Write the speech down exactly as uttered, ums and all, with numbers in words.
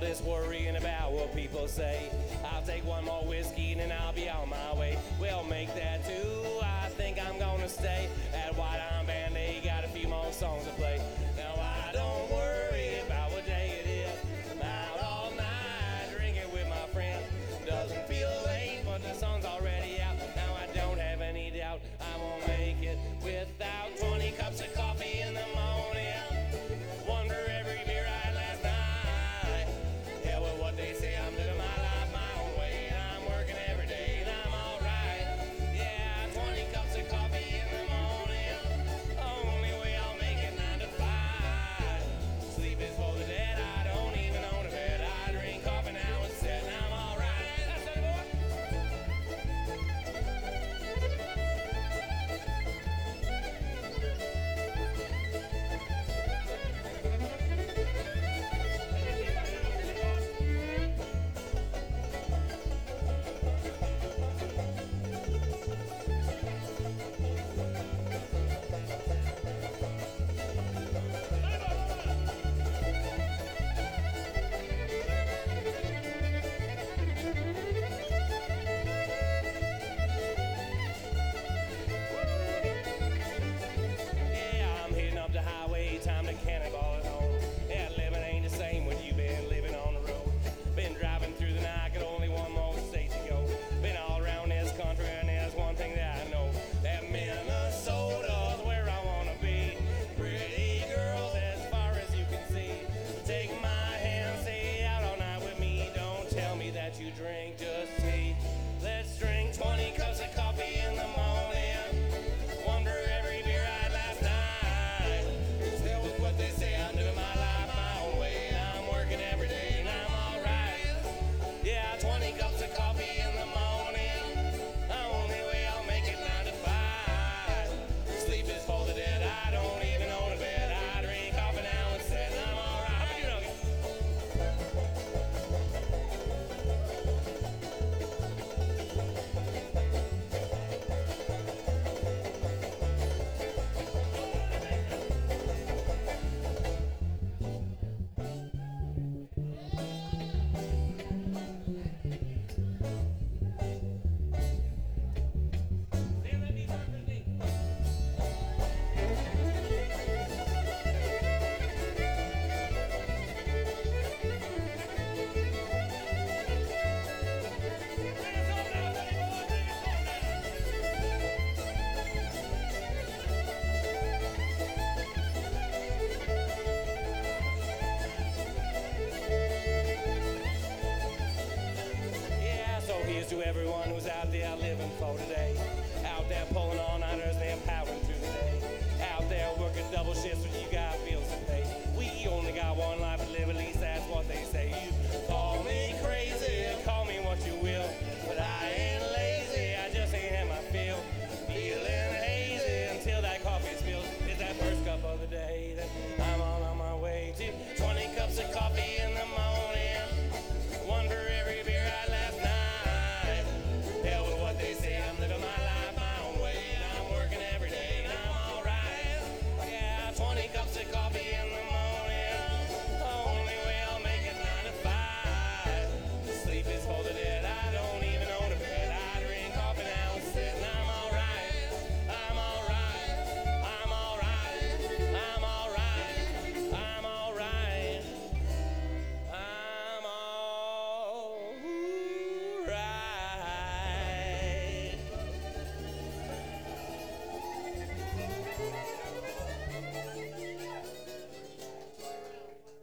this worrying about what people say. I'll take one more whiskey and then I'll be on my way. We'll make that two. I think I'm gonna stay at White Iron Band. They got a few more songs to play. Now I don't worry about what day it is. I'm out all night drinking with my friends. Doesn't feel late, but the sun's already out. Now I don't have any doubt I won't make it without twenty cups of coffee in the morning. One for every beer I had last night. Yeah, well, what they say, I'm living my life my own way, and I'm working every day, and I'm alright. Yeah, twenty cups of coffee in the morning. Only way I'll make it nine to five. Sleep is for the dead. I don't even own a bed. I drink coffee now instead, and I'm alright. That's it, boy. Yeah, I'm hitting up the highway, time to cannonball it home. Yeah, living ain't the same when you've been living on the road. Been driving through the night, got only one more state to go. Been all around this country, and there's one thing that I know. That Minnesota's where I wanna be. Pretty girls as far as you can see. Take my hand, stay out all night with me. Don't tell me that you drink, just tea. Let's drink twenty cups of coffee in the morning. One for every beer I had last night. Still with what they say, I'm living my life my own way. I'm working every day and I'm alright. Yeah, twenty cups of coffee in the morning. Only way I'll make it nine to five. Sleep is for the dead. I don't even own a bed. I drink coffee now instead, and I'm alright. How about you, Dougie? Yeah, so here's to everyone who's out